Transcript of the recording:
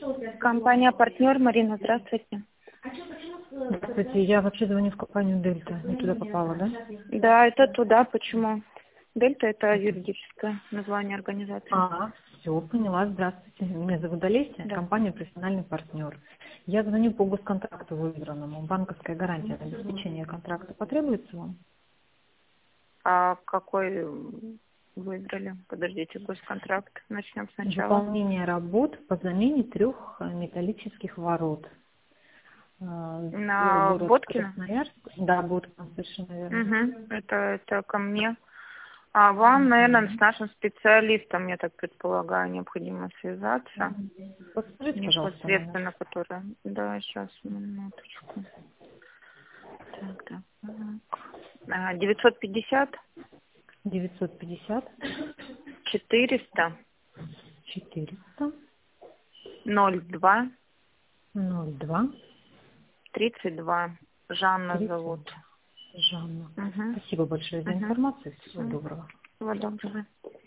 Компания «Партнер». Марина, здравствуйте. Здравствуйте, я вообще звоню в компанию «Дельта». Не туда попала, да? Да, это туда. Почему? «Дельта» — это юридическое название организации. Все, поняла. Здравствуйте. Меня зовут Олеся, Да. компания «Профессиональный партнер». Я звоню по госконтракту выбранному. Банковская гарантия на обеспечение контракта потребуется вам? А какой выбрали? Подождите, госконтракт. Начнем сначала. Выполнение работ по замене 3 металлических ворот. На Город Боткина? Красноярск. Да, Боткина, совершенно верно. Угу. Это ко мне. А вам, наверное, с нашим специалистом, я так предполагаю, необходимо связаться. Подскажите, пожалуйста, номер. Непосредственно, который... Да, сейчас, минуточку. Так. 950 950 400 400 02 02 32. Жанна 30. зовут. Жанна. Угу. Спасибо большое за информацию. Всего доброго. Всего доброго.